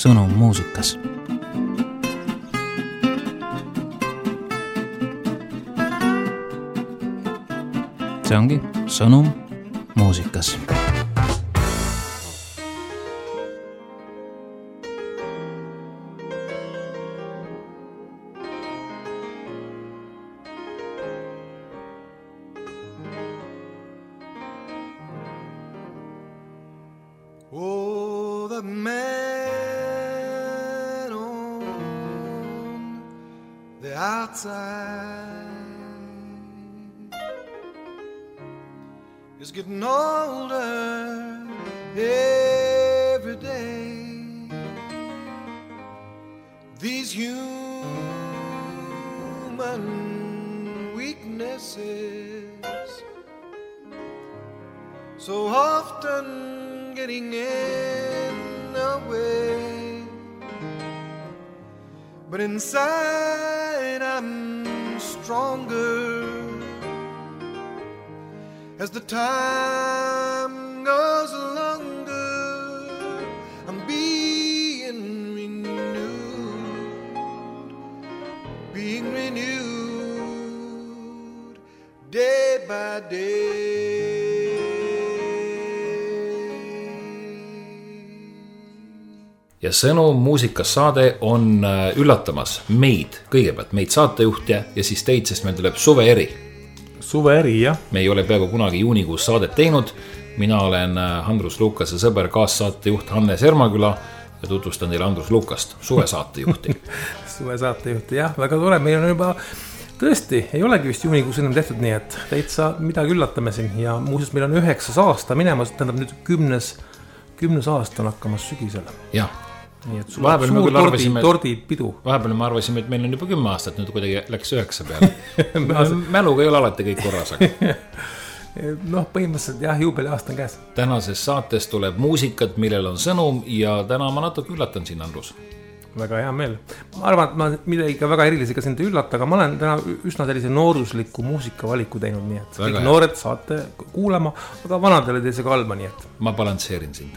sõnum muusikas. See ongi sõnum muusikas. Oh, the man on the outside is getting older every day. These human weaknesses so often getting in the way, but inside I'm stronger as the time goes longer. I'm being renewed day by day. Ja sõnum muusikas saade on üllatamas meid, kõigepealt meid saatejuhtja ja siis teid, sest meil tuleb suveeri. Suveeri, jah. Me ei ole peaaegu kunagi juunikuus saadet teinud. Mina olen Andrus Lukase sõber, kaassaatejuht Hannes Ermaküla ja tutvustan teile Andrus Lukast, suvesaatejuhti. Suvesaatejuhti, jah, väga tore. Meil on juba tõesti, ei olegi vist juunikuus enam tehtud nii, et täitsa midagi üllatame siin. Ja muuseas, meil on 9. aasta minemas, tähendab nüüd 10. aasta on hakkamas sügisele. Jah. Nii et suur tordipidu. Vahepeal me arvasime, et meil on juba 10 aastat, nüüd kuidagi läks 9 peale. Mäluga ei ole alati kõik korras. Noh, põhimõtteliselt jah, juubeli aasta on käes. Tänases saates tuleb muusikat, millel on sõnum ja täna ma natuke üllatan siin, Andrus. Väga hea meel. Ma arvan, et ma midagi väga erilisi ka sind ei üllata, aga ma olen täna üsna sellise noorusliku muusikavaliku teinud, nii et kõik noored saate kuulama, aga vanadele teise kalma, nii et ma balansseerin sind.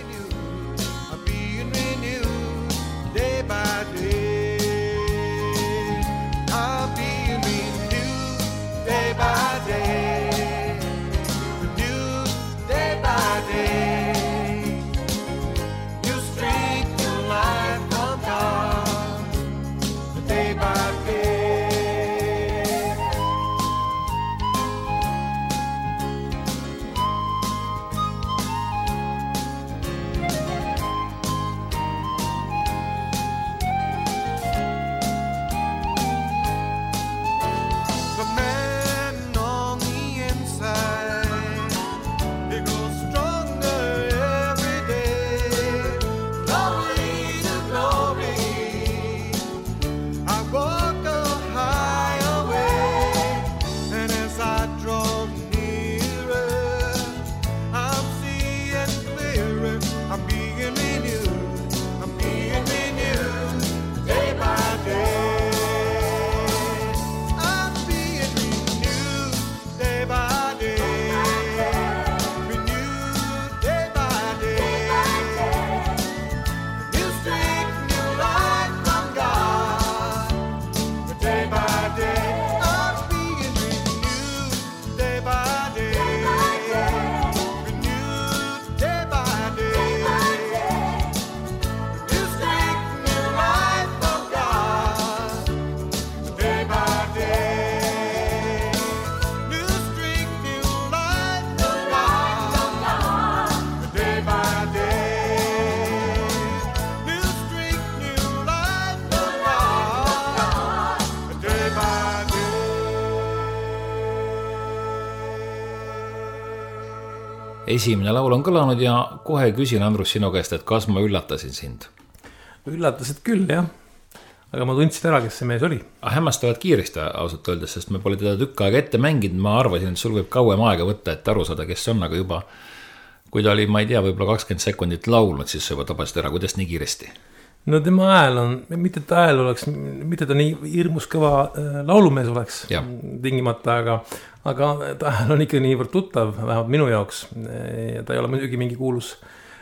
Esimene laul on kõlanud ja kohe küsin, Andrus, sinu käest, et kas ma üllatasin sind? Üllatasid küll, jah. Aga ma tundsin ära, kes see mees oli. Hämmastavad kiiresti ausalt öeldes, sest me pole teda tükk aega ette mänginud. Ma arvasin, et sul võib kauem aega võtta, et aru saada, kes on, aga juba kui ta oli, ma ei tea, võib-olla 20 sekundit laulnud, siis sa juba tabasid ära, kuidas nii kiiresti? No tema hääl on, mitte ta hääl oleks, mitte ta nii hirmus kõva laulumees oleks tingimata, aga ta hääl on ikka niivõrd tuttav, vähemalt minu jaoks. Ja ta ei ole muidugi mingi kuulus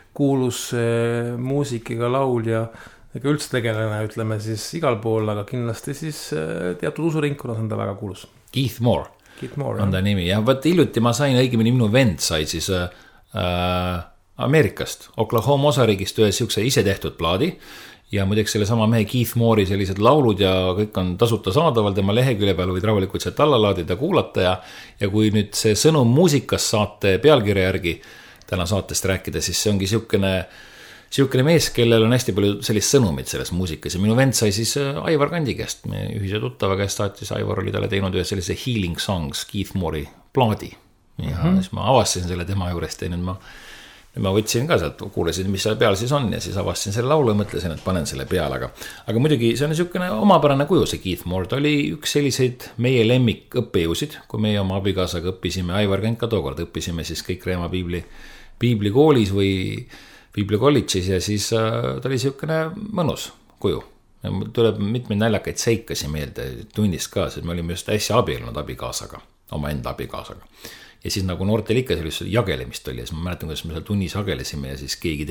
kuulus muusikaga laulja ega üldse tegelane, ütleme siis igal pool, aga kindlasti siis teatud usuringkonnas on ta väga kuulus. Keith Moore on ta nimi. Ja võt hiljuti ma sain, õigemini minu vend sai siis Ameerikast, Oklahoma osariigist ühe siukse ise tehtud plaadi. Ja muideks selle sama mehe Keith Moore'i sellised laulud ja kõik on tasuta saadaval, tema lehekülje peal võid rahulikult sealt alla laadida, kuulata ja kui nüüd see sõnum muusikas saate pealkirja järgi täna saatest rääkida, siis see ongi siukene mees, kellel on hästi palju sellist sõnumit selles muusikas ja minu vend sai siis Aivar Kandi käest, meie ühise tuttava käest saatis, Aivar oli talle teinud ühe sellise Healing Songs Keith Moore'i plaadi ja siis ma avastasin selle tema juurest ja nüüd ma võtsin ka sealt, kuulasin, mis seal peal siis on ja siis avastasin selle laulu ja mõtlesin, et panen selle peale, aga muidugi see on niisugune omapärane kuju, see Keith Moore, ta oli üks selliseid meie lemmik õppejõusid, kui meie oma abikaasaga õppisime, Aivar Kent ka tookord õppisime siis kõik Reema piibli koolis või piibli kolledžis ja siis ta oli niisugune mõnus kuju. Ja tuleb mitmeid näljakaid seikasi meelde tunnist ka, sest me olime just hästi abielnud abikaasaga, oma enda abikaasaga. Ja siis nagu noortel ikka sellist jagelemist oli ja siis ma mäletan, kuidas me seal tunnis jagelesime ja siis keegi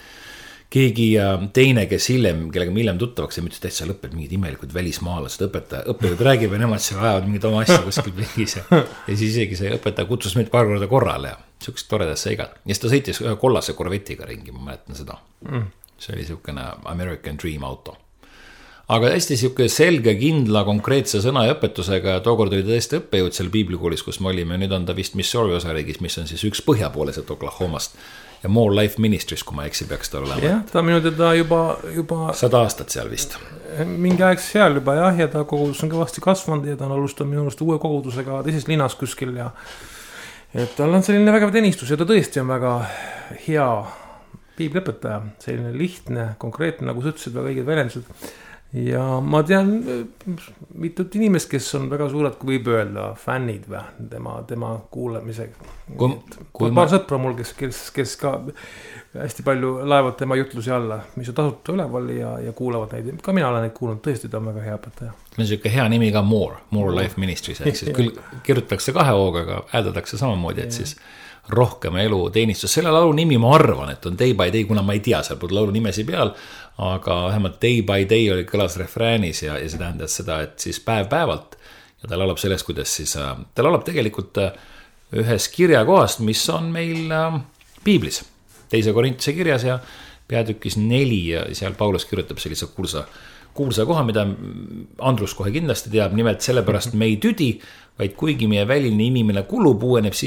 teine, kes kellega me hiljem tuttavaks ja ütles, et sa lõped mingid imelikud välismaalased õppejõud räägib ja nemad seal ajavad mingid oma asja kuskil pingis ja siis isegi see õpetaja kutsus meid paar korda korrale ja siukest toredast seigad. Ja siis ta sõitis ühe kollase korvetiga ringi, ma mäletan seda. See oli siukene American Dream auto. Aga hästi siuke selge, kindla, konkreetse sõna ja õpetusega ja tookord oli tõesti õppejõud seal piiblikoolis, kus me olime. Nüüd on ta vist Missouri osariigis, mis on siis üks põhjapooleselt Oklahomast ja More Life Ministries, kui ma eksi, peaks ta olema. Jah, ta minu teda juba 100 aastat seal vist. Mingi aeg seal juba jah, ja ta kogudus on kõvasti kasvanud ja ta on alustanud minu arust uue kogudusega teises linnas kuskil ja et tal on selline vägev teenistus ja ta tõesti on väga hea piibliõpetaja, selline lihtne, konkreetne, nagu sa ütlesid, väga õiged väljendused. Ja ma tean mitut inimest, kes on väga suured, kui võib öelda, fännid tema kuulamisega. Paar sõpra mul, kes ka hästi palju laevad tema jutlusi alla, mis on tasuta üleval ja kuulavad neid. Ka mina olen neid kuulnud, tõesti ta on väga hea õpetaja. See on siuke hea nimi ka More Life Ministries, siis küll kirjutatakse 2 hooga, aga hääldatakse samamoodi, et siis rohkem elu teenistus. Selle laulu nimi ma arvan, et on Day by Day, kuna ma ei tea seal pole laulu nimesi peal, aga vähemalt Day by Day oli kõlas refräänis ja see tähendas seda, et siis päev-päevalt ja ta laulab sellest, kuidas siis ta laulab tegelikult ühes kirjakohast, mis on meil piiblis, 2 Korintuse kirjas ja peatükis 4 ja seal Paulus kirjutab sellise kuulsa koha, mida Andrus kohe kindlasti teab, nimelt sellepärast me ei tüdi, vaid kuigi meie väline inimene kulub,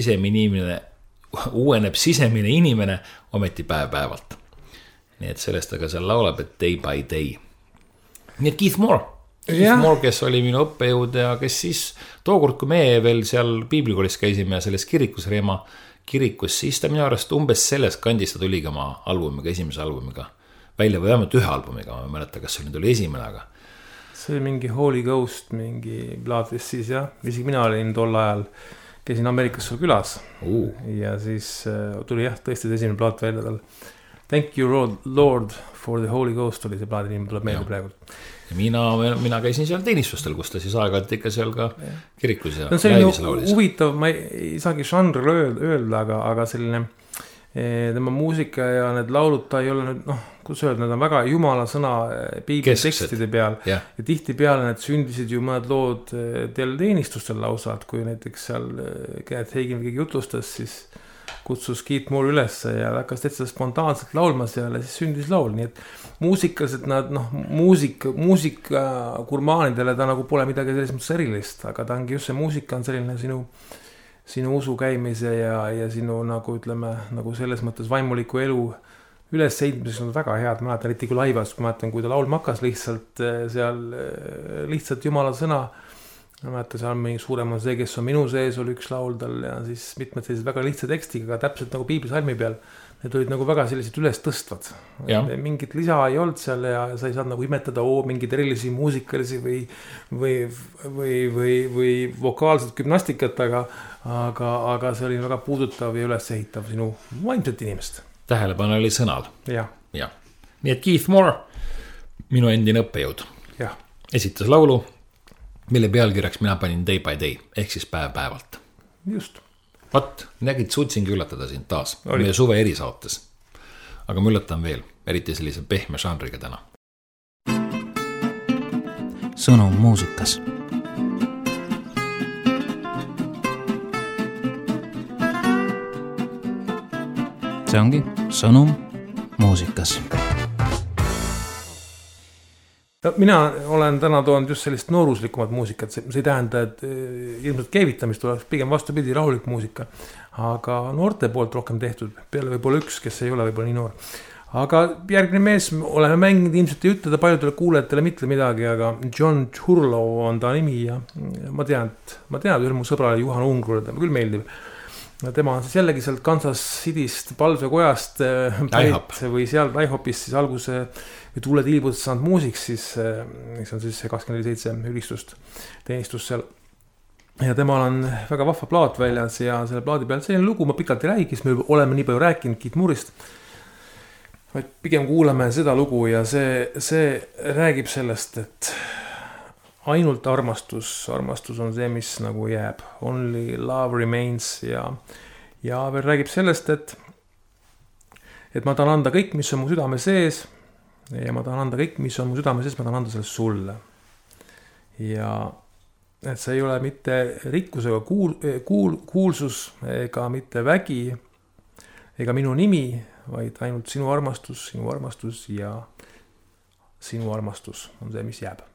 uueneb sisemine inimene ometi päev-päevalt. Nii et sellest aga seal laulab, et Day by Day. Nii et Keith Moore, kes oli minu õppejõud ja kes siis tookord, kui me veel seal piiblikoolis käisime ja selles kirikus, Reema kirikus, siis ta minu arust umbes sellest kandist ta tuligi oma albumiga, esimese albumiga välja või vähemalt 1 albumiga, ma ei mäleta, kas see nüüd oli esimene, aga see oli mingi Holy Ghost, mingi plaadis siis jah, isegi mina olin tol ajal, käisin Ameerikas sul külas ja siis tuli jah, tõesti see esimene plaat välja tal. Thank you Lord for the Holy Ghost oli see plaadi nimi, tuleb meelde praegu. Ja mina käisin seal teenistustel, kus ta siis aeg-ajalt ikka seal ka kirikus ja läivis laulis. Huvitav, ma ei saagi žanril öelda, aga selline tema muusika ja need laulud, ta ei ole nüüd, kuidas öelda, need on väga jumala sõna piibli tekstide peal ja tihti peale need sündisid ju mõned lood teil teenistustel lausa, et kui näiteks seal Kenneth Hagin keegi jutlustas, siis kutsus Keith Moore üles ja hakkas täitsa spontaanselt laulma seal ja siis sündis laul, nii et muusikaliselt nad, muusika gurmaanidele ta nagu pole midagi selles mõttes erilist, aga ta ongi just see muusika on selline sinu usu käimise ja sinu nagu ütleme, nagu selles mõttes vaimuliku elu üles seitmiseks on väga head, ma mäletan eriti kui laivas, kui mäletan, kui ta laulma hakkas lihtsalt seal lihtsalt jumala sõna, ma mäletan, seal mingi suurem on see, kes on minu sees, oli üks laul tal ja siis mitmed sellised väga lihtsad tekstiga, aga täpselt nagu piiblisalmi peal, need olid nagu väga sellised üles tõstvad. Mingit lisa ei olnud seal ja sa ei saanud nagu imetada mingeid erilisi muusikalisi või vokaalset gümnastikat, aga see oli väga puudutav ja üles ehitav sinu vaimset inimest. Tähelepanu oli sõnal. Ja. Nii et Keith Moore, minu endine õppejõud, esitas laulu, mille pealkirjaks mina panin Day by Day, ehk siis päev-päevalt. Just. Vaat, nägid, suutsingi üllatada sind taas, meie suve erisaates. aga ma üllatan veel, eriti sellise pehme žanriga täna. Sõnum muusikas. See ongi Sõnum muusikas. Mina olen täna toonud just sellist nooruslikumat muusikat, see ei tähenda, et ilmselt keevitamist oleks pigem vastupidi rahulik muusika, aga noorte poolt rohkem tehtud, peale võib-olla üks, kes ei ole võib-olla nii noor. Aga järgmine mees oleme mänginud, ilmselt ei ütleda paljudele kuulajatele mitte midagi, aga John Turlow on ta nimi ja ma tean, üle mu sõbrale Juhan Ungrule, ta küll meeldib. Tema on siis jällegi sealt Kansas Cityst Palvekojast pärit või seal IHOPist siis alguse või tuuled ilbudest saanud muusik, siis on siis 24/7 ülistust teenistus seal. Ja temal on väga vahva plaat väljas ja selle plaadi peal selline lugu, ma pikalt ei räägi, kes me oleme nii palju rääkinud Keith Moore'ist, vaid pigem kuulame seda lugu ja see räägib sellest, et ainult armastus on see, mis nagu jääb. Only love remains ja veel räägib sellest, et ma tahan anda kõik, mis on mu südame sees ja ma tahan anda kõik, mis on mu südame sees, ma tahan anda selle sulle. Ja et see ei ole mitte rikkus ega kuulsus ega mitte vägi ega minu nimi, vaid ainult sinu armastus ja sinu armastus on see, mis jääb.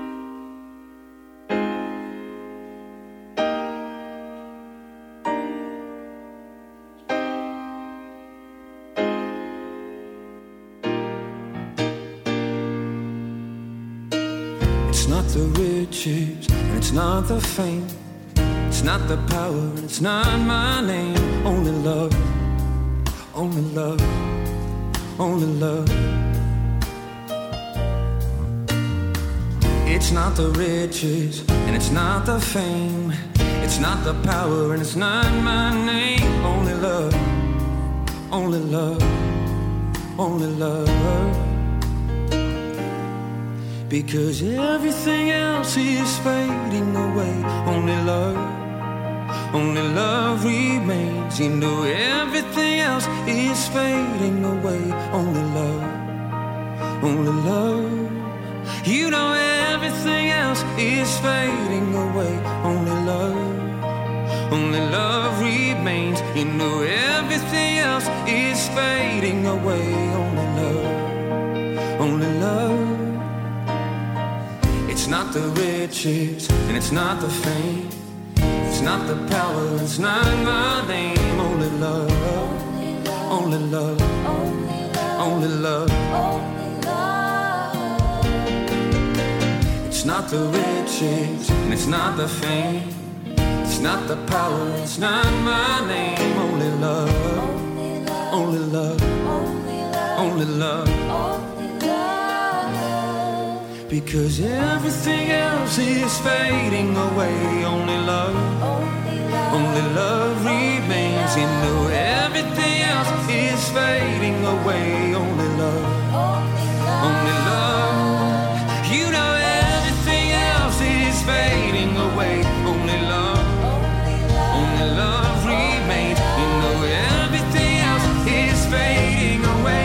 The riches, and it's not the fame, it's not the power, and it's not my name. Only love, only love, only love. It's not the riches, and it's not the fame, it's not the power, and it's not my name. Only love, only love, only love. Because everything else is fading away. Only love remains. You know everything else is fading away. Only love. You know everything else is fading away. Only love remains. You know everything else is fading away. Only love. It's not the riches, and it's not the fame, it's not the power, it's not my name. Only love, only love, only love. It's not the riches, and it's not the fame, it's not the power, it's not my name. Only love, only love, only love. Because everything else is fading away. Only love remains. You know everything else is fading away. Only love. You know everything else is fading away. Only love remains. You know everything else is fading away.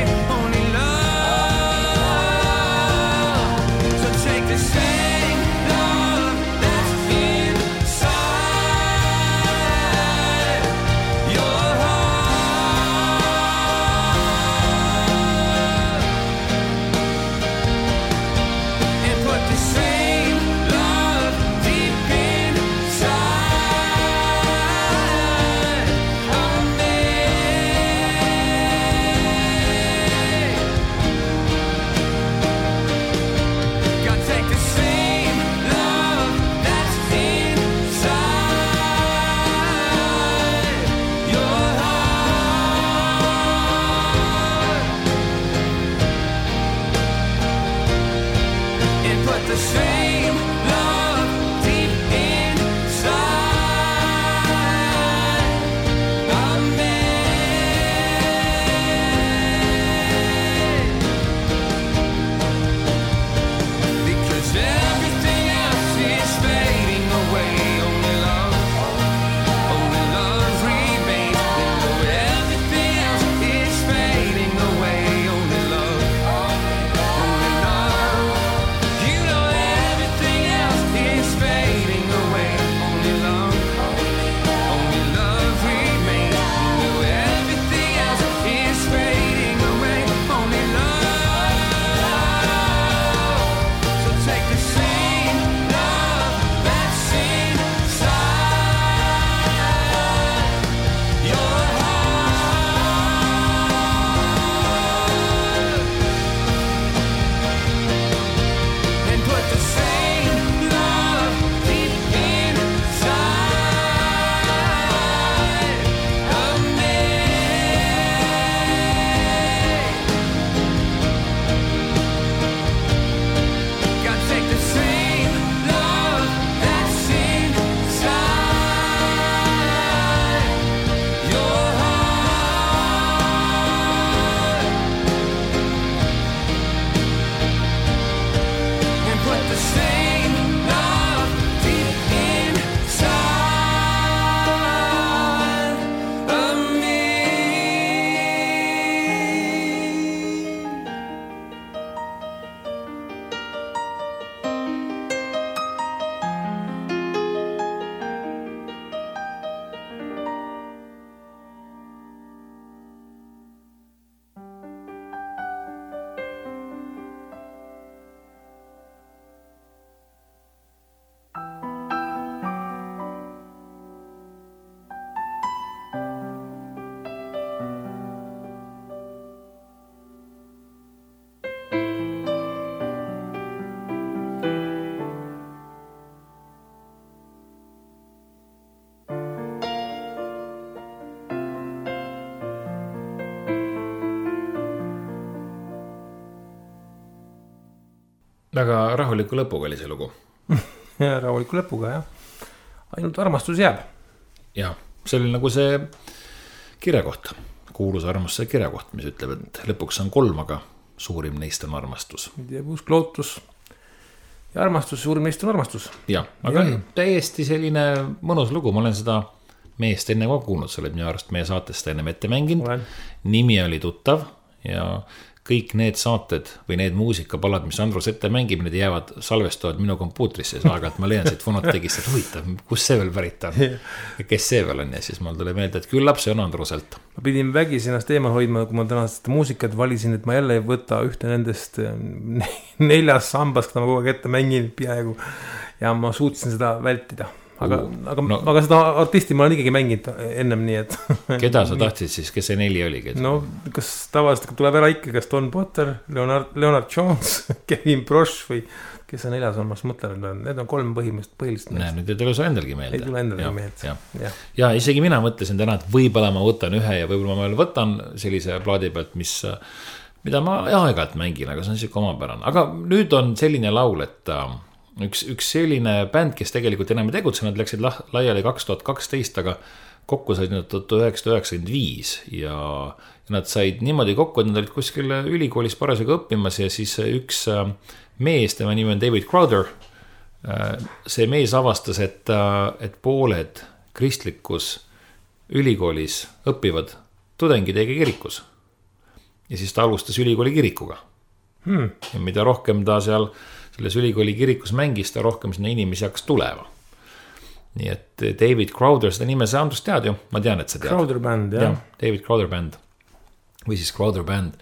väga rahuliku lõpuga oli see lugu. Ja rahuliku lõpuga, jah. Ainult armastus jääb. Ja, see oli nagu see kirjakoht, kuulus armastuse kirjakoht, mis ütleb, et lõpuks on 3, aga suurim neist on armastus. Usk, lootus ja armastus, suurim neist on armastus. Ja, aga täiesti selline mõnus lugu, ma olen seda meest enne ka kuulnud, sa oled minu arust meie saatest ennem ette mänginud. Nimi oli tuttav ja kõik need saated või need muusikapalad, mis Andrus ette mängib, need jäävad salvestuvad minu kompuutrisse. Aga ma leian siit Fonotegist, et huvitav, kus see veel pärit on ja kes see veel on. Ja siis mul tuli meelde, et küllap see on Andruselt. Ma pidin vägisi ennast eemal hoidma, kui ma täna seda muusikat valisin, et ma jälle ei võta ühte nendest 4 sambast, ma kogu aeg ette mängin peaaegu ja ma suutsin seda vältida. Aga seda artisti ma olen ikkagi mänginud ennem, nii et keda sa tahtsid siis, kes see 4 oligi? No kas tavaliselt tuleb ära ikka, kas Don Potter, Leonard Jones, Kevin Brosh või kes see 4 on, ma mõtlen, need on 3 põhilist Näe, nüüd ei tule su endalgi meelde. Ei tule endalgi meelde. Ja isegi mina mõtlesin täna, et võib-olla ma võtan ühe ja võib-olla ma veel võtan sellise plaadi pealt, mida ma aeg-ajalt mängin, aga see on siuke omapärane. Aga nüüd on selline laul, et üks selline bänd, kes tegelikult enam ei tegutse, nad läksid laiali 2012, aga kokku said nad 1995 ja nad said niimoodi kokku, et nad olid kuskil ülikoolis parasjagu õppimas ja siis üks mees, tema nimi on David Crowder, see mees avastas, et pooled kristlikus ülikoolis õppivad tudengid eiga kirikus. Ja siis ta alustas ülikooli kirikuga. Ja mida rohkem ta selles ülikooli kirikus mängis, ta rohkem sinna inimesi hakkas tulema. Nii et David Crowder, seda nime sa Andrus tead ju, ma tean, et sa tead. Crowder Band, jah. David Crowder Band või siis Crowder Band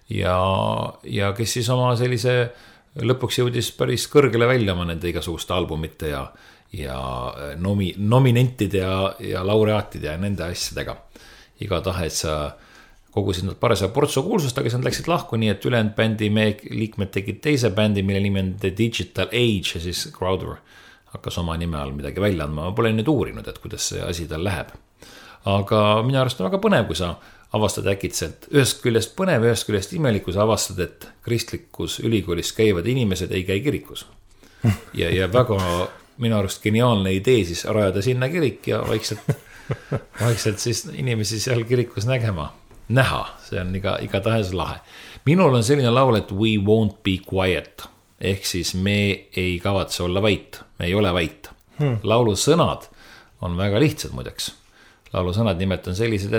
ja kes siis oma sellise lõpuks jõudis päris kõrgele välja oma nende igasuguste albumite ja nominentide ja laureaatide ja nende asjadega. Igatahes kogusid nad parasja portsu kuulsust, aga nad läksid lahku, nii et ülejäänud bändi liikmed tegid teise bändi, mille nimi on The Digital Age ja siis Crowder hakkas oma nime all midagi välja andma. Ma pole nüüd uurinud, et kuidas see asi tal läheb. Aga minu arust on väga põnev, kui sa avastad äkitselt ühest küljest põnev, ühest küljest imelik, kui sa avastad, et kristlikus ülikoolis käivad inimesed ei käi kirikus. Ja väga minu arust geniaalne idee siis rajada sinna kirik ja vaikselt siis inimesi seal kirikus näha, see on igatahes lahe. Minul on selline laul, et we won't be quiet, ehk siis me ei kavatse olla vait, me ei ole vait. Laulu sõnad on väga lihtsad muideks. Laulu sõnad nimelt on sellised,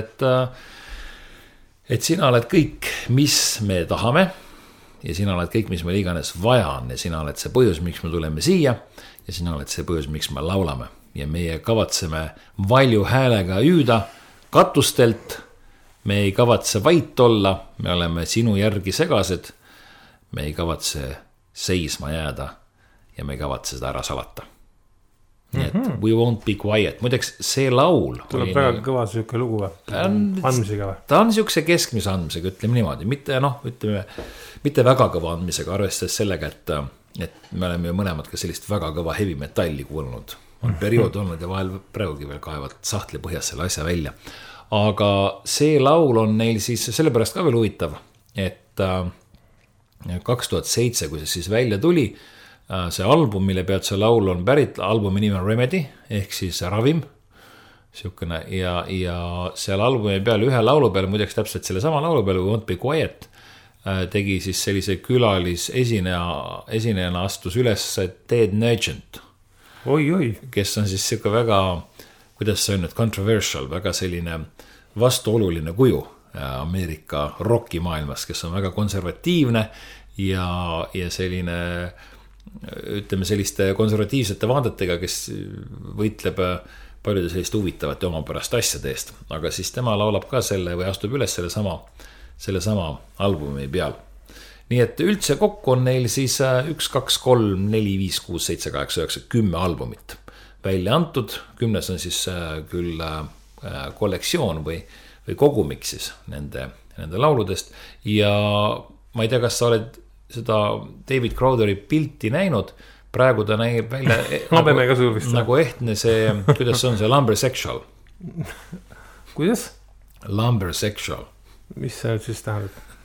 et sina oled kõik, mis me tahame ja sina oled kõik, mis meil iganes vaja on ja sina oled see põhjus, miks me tuleme siia ja sina oled see põhjus, miks me laulame ja meie kavatseme valju häälega hüüda katustelt. Me ei kavatse vait olla, me oleme sinu järgi segased, me ei kavatse seisma jääda ja me ei kavatse seda ära salata. Nii et we won't be quiet. Muideks see laul tuleb väga kõva süke lugu või? Andmisega või? Ta on siukse keskmise andmisega, ütleme niimoodi, mitte väga kõva andmisega, arvestades sellega, et me oleme ju mõlemad ka sellist väga kõva heavy metalli kuulnud. On periood olnud ja vahel praegugi veel kaevad sahtli põhjas selle asja välja. Aga see laul on neil siis sellepärast ka veel huvitav, et 2007, kui see siis välja tuli, see album, mille pealt see laul on pärit, albumi nimi on Remedy, ehk siis ravim, siukene, ja seal albumi peal ühe laulu peal, muideks täpselt selle sama laulu peal, We Won't Be Quiet, tegi siis sellise külalis esinejana astus üles Ted Nugent, kes on siis siuke väga, kuidas see on nüüd, controversial, väga selline vastuoluline kuju Ameerika rockimaailmas, kes on väga konservatiivne ja selline, ütleme selliste konservatiivsete vaadetega, kes võitleb paljude selliste huvitavate omapärast asjade eest. Aga siis tema laulab ka selle või astub üles selle sama albumi peal. Nii et üldse kokku on neil siis 1, 2, 3, 4, 5, 6, 7, 8, 9, 10 albumit välja antud, 10 on siis küll kollektsioon või kogumik siis nende lauludest ja ma ei tea, kas sa oled seda David Crowderi pilti näinud, praegu ta näib välja nagu ehtne see, kuidas on see lumbersexual. Kuidas? Lumbersexual. Mis see nüüd siis tähendab?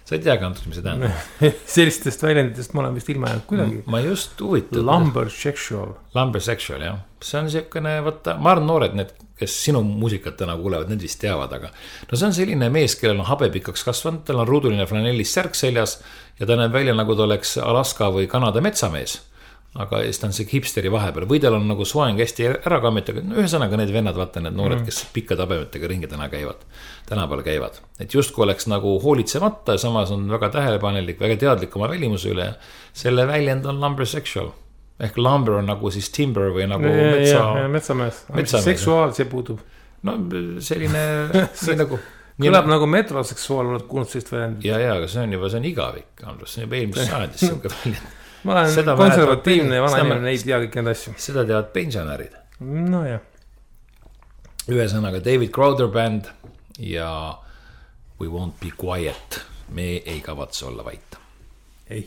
sa ei teagi, Andrus, mis see tähendab? Sellistest väljenditest ma olen vist ilma jäänud kuidagi. Ma just huvitatud. Lumbersexual. Lumbersexual, jah. See on selline, võtta, ma arvan noored, need, kes sinu muusikat täna kuulevad, need vist teavad, aga no see on selline mees, kellel on habepikaks kasvanud, tal on ruuduline flanellis särk seljas ja ta näeb välja, nagu ta oleks Alaska või Kanada metsamees. Aga ta on see hipsteri vahepeal või tal on nagu soeng hästi ära kammetaga. No ühesõnaga need vennad, vaata need noored, kes pikka tabemetega ringi tänapäeval käivad. Et justku oleks nagu hoolitsemata ja samas on väga tähelepanelik, väga teadlik oma välimuse üle. Selle väljend on lumbersexual. Ehk lumber on nagu siis timber või nagu metsamees. Seksuaal, see puudub. No selline nagu... Kõlab nagu metroseksuaal, oled kuulnud sellist väljend. Ja, aga see on igavik, Andrus. See on juba eelmis saadis selline väljend. Ma olen seda konservatiivne ja vana inimene, ei tea kõik need asju. Seda teavad pensionärid. No jah. Ühesõnaga David Crowder band ja We Won't Be Quiet. Me ei kavatse olla vaita. Ei.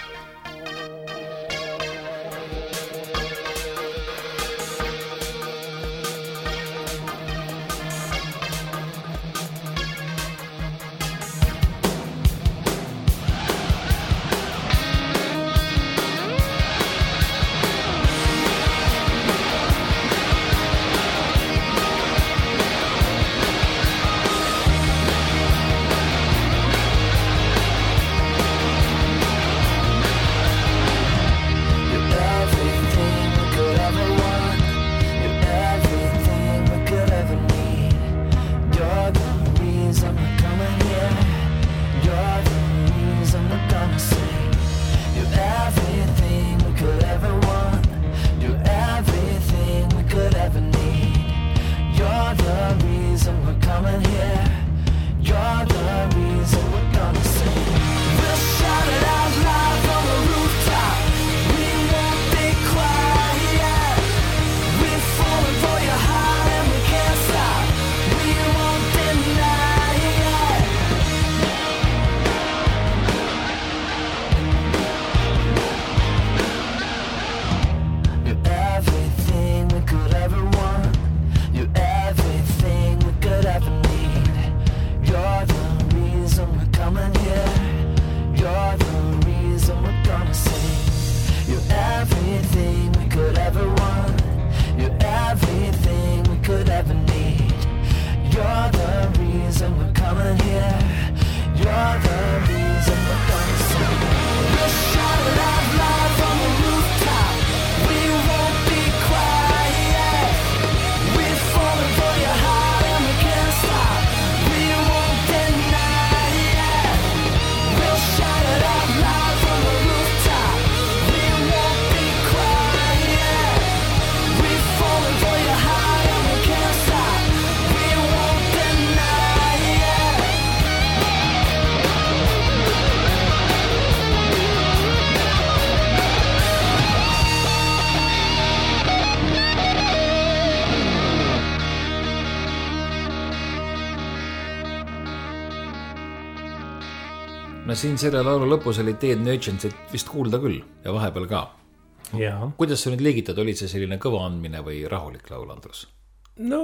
No siin selle laulu lõpus oli Ted Nugentsit vist kuulda küll ja vahepeal ka. Ja. Kuidas sa nüüd liigitad, oli see selline kõva andmine või rahulik laul, Andrus? No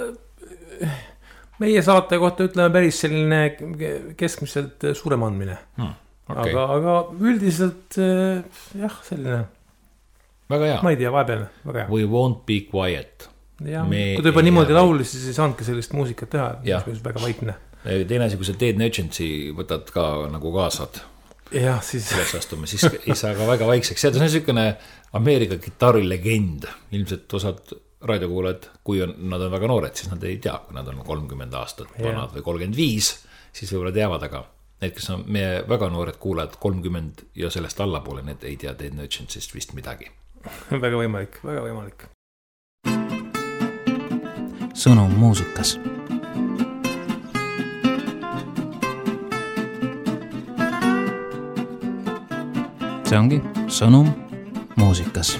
meie saate kohta ütleme päris selline keskmiselt suurem andmine. Okay. Aga üldiselt jah, selline. Väga hea. Ma ei tea, vahepeal. Väga hea. We won't be quiet. Ja, kui ta juba niimoodi laulisi, siis ei saanudki sellist muusikat teha. Mis väga vaikne. Teine asi, kui sa Ted Nugentsi võtad ka nagu kaasad. Ja, siis. Selles astume, siis ei saa ka väga vaikseks. See on selline Ameerika gitarilegend. Ilmselt osad raadiokuulajad, kui nad on väga noored, siis nad ei tea, kui nad on 30 aastat vanad või 35, siis võib-olla teavad, aga need, kes on meie väga noored kuulajad 30 ja sellest allapoole, need ei tea Ted Nugentsist vist midagi. Väga võimalik, väga võimalik. Sõnum muusikas. See ongi sõnum muusikas.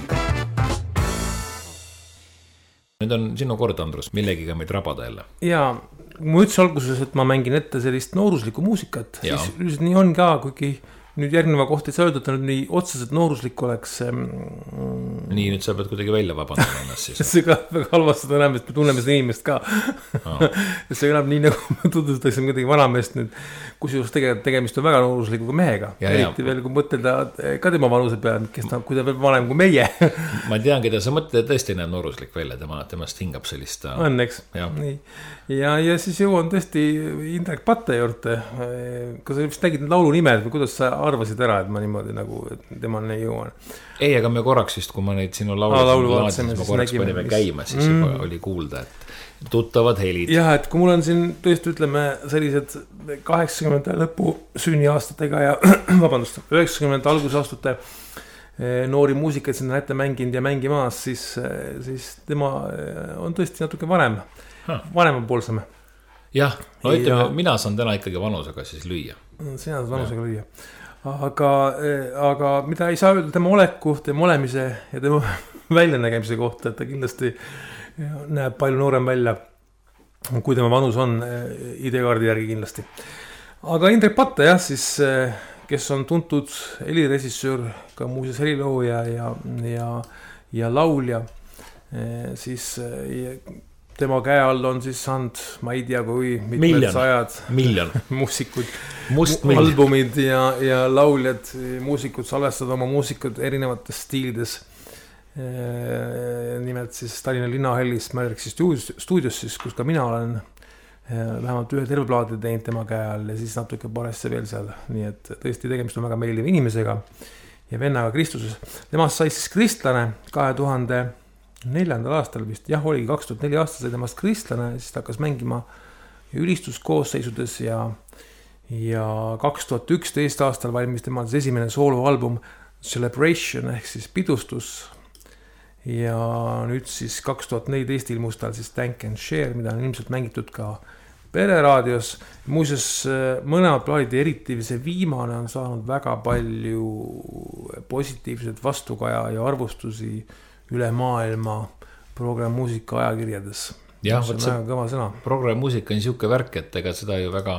Nüüd on sinu kord, Andrus, millegiga meid rabada jälle. Ja ma ütlesin alguses, et ma mängin ette sellist nooruslikku muusikat. Siis üldiselt nii on ka, kuigi nüüd järgneva kohta ei saa öelda, et ta nüüd nii otseselt nooruslik oleks. Nii, nüüd sa pead kuidagi välja vabandama ennast siis. See ka väga halvasti tunneme, et me tunneme seda inimest ka. See kõlab nii, nagu me tutvustaksime kuidagi vanameest nüüd, kusjuures tegemist on väga nooruslikuga mehega. Eriti veel, kui mõtelda ka tema vanuse peale, kui ta veel vanem kui meie. Ma tean, keda sa mõtled, tõesti näeb nooruslik välja, temast hingab sellist. Õnneks. Nii. Ja siis jõuan tõesti Indrek Patte juurde. Kas sa vist nägid laulu nimed või kuidas sa arvasid ära, et ma niimoodi nagu temal ei jõuan? Ei, aga me korraks vist, kui ma neid sinu laulu vaatasin, ma korraks panime käima, siis juba oli kuulda, et tuttavad helid. Jah, et kui mul on siin tõesti, ütleme, sellised 80 lõpu sünniaastatega ja 90 algusaastute noori muusikaid sinna ette mänginud ja mängimaas, siis tema on tõesti natuke vanemapoolseme. Jah, no ütleme, mina saan täna ikkagi vanusega siis lüüa. Sina saad vanusega lüüa. Aga mida ei saa öelda tema oleku, tema olemise ja tema väljanägemise kohta, et ta kindlasti näeb palju noorem välja, kui tema vanus on ideekaardi järgi kindlasti. Aga Indrek Patte, jah, siis, kes on tuntud helirežissöör, ka muuseas helilooja ja laulja, siis tema käe all on siis saanud, ma ei tea, kui mitmed sajad muusikud, albumid ja lauljad, muusikud salvestada oma muusikud erinevates stiilides. Nimelt siis Tallinna Linnahallis Märiksi stuudios, siis, kus ka mina olen vähemalt ühe terveplaadi teinud tema käe all ja siis natuke paresse veel seal. Nii et tõesti tegemist on väga meeldiva inimesega ja vennaga Kristuses. Temast sai siis kristlane 2004. aastal vist, jah, oligi 2004 aastal sai temast kristlane, siis ta hakkas mängima ülistuskoosseisudes ja 2011 aastal valmis temal esimene sooloalbum Celebration ehk siis pidustus ja nüüd siis 2014 ilmus tal siis Thank and Share, mida on ilmselt mängitud ka Pereraadios. Muuseas mõlemad plaadid, eriti see viimane on saanud väga palju positiivset vastukaja ja arvustusi üle maailma programmuusika ajakirjades. Jah, võt see kõva sõna. Programmuusika on niisugune värk, et ega seda ju väga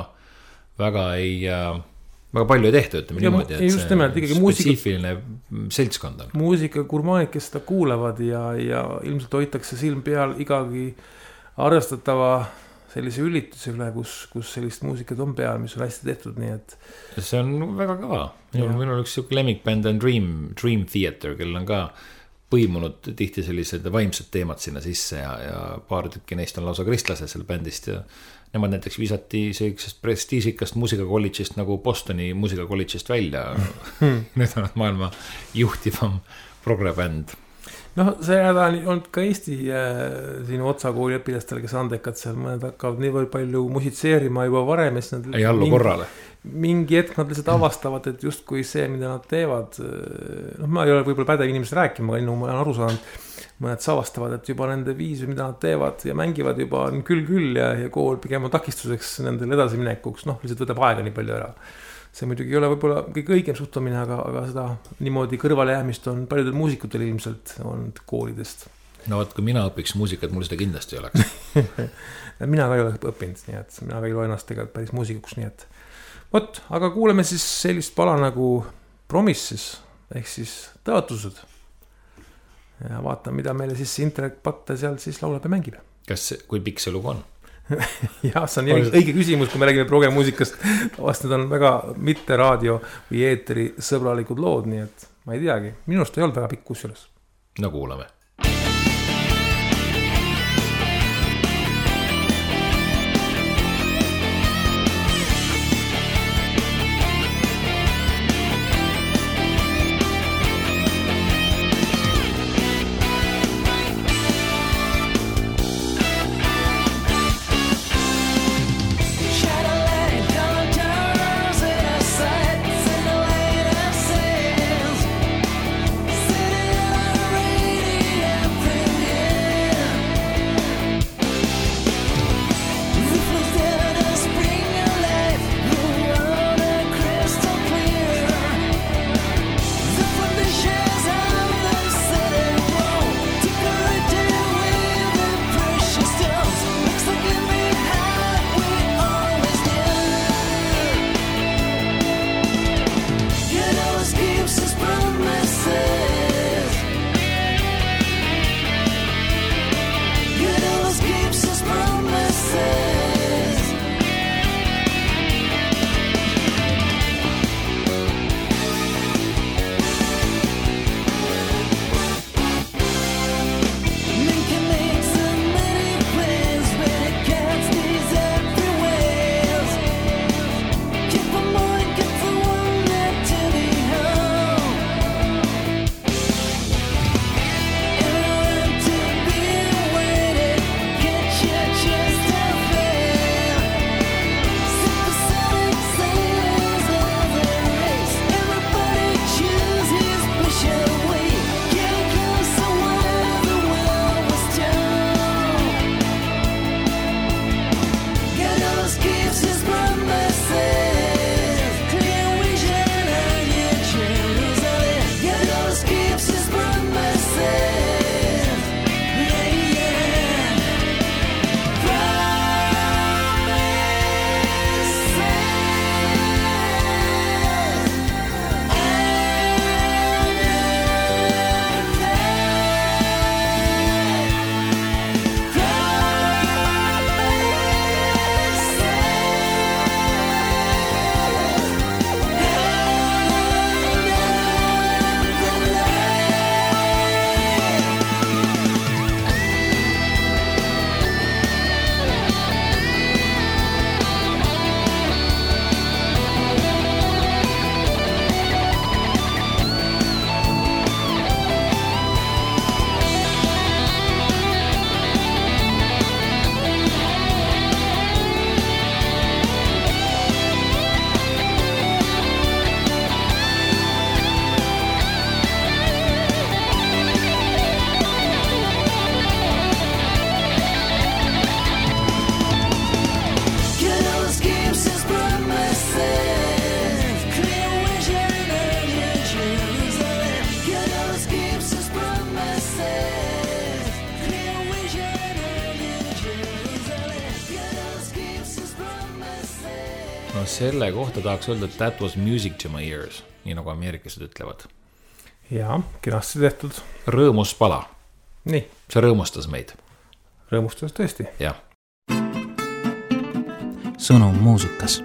palju ei tehta, ütleme niimoodi, et see spetsiifiline seltskond on. Muusika gurmaanid, kes seda kuulevad ja ilmselt hoitakse silm peal igagi arvestatava sellise üllituse üle, kus sellist muusikat on peal, mis on hästi tehtud, nii et see on väga kõva. Minul üks lemmikbänd on Dream Theater, kel on ka põimunud tihti sellised vaimsed teemad sinna sisse ja paar tükki neist on lausa kristlased selle bändist ja nemad näiteks viisati sellisest prestiižikast muusikakolledžist nagu Bostoni muusikakolledžist välja. Nüüd on maailma juhtivam progrebänd. No see häda on ka Eesti sinu otsakooli õpilastel, kes andekad seal, mõned hakkavad nii palju musitseerima juba varem. Ei allu korrale. Mingi hetk nad lihtsalt avastavad, et just kui see, mida nad teevad, ma ei ole võib-olla pädev inimesed rääkima, aga ma olen aru saanud, mõned avastavad, et juba nende viis, mida nad teevad ja mängivad juba on küll ja kool pigem on takistuseks nendel edasiminekuks, lihtsalt võtab aega nii palju ära. See muidugi ei ole võib-olla kõige õigem suhtumine, aga seda niimoodi kõrvale jäämist on paljudel muusikutel ilmselt on koolidest. No vaat, kui mina õpiks muusikat, mul seda kindlasti ei oleks. Mina ka ei ole õppinud, nii et mina ka ei loe ennast tegelikult päris muusikuks, nii et võt, aga kuuleme siis sellist pala nagu Promises ehk siis tõotused ja vaatame, mida meile siis Indrek Patte seal siis laulab ja mängib. Kui pikk see lugu on? Jah, see on õige küsimus, kui me räägime progemuusikast. Vast need on väga mitte raadio või eeteri sõbralikud lood, nii et ma ei teagi. Minust ei olnud väga pikk kusjuures. No kuulame. City selle kohta tahaks öelda, et that was music to my ears, nii nagu ameeriklased ütlevad. Jaa, kenasti tehtud. Rõõmus pala. Nii. See rõõmustas meid. Rõõmustas tõesti. Jah. Sõnum muusikas.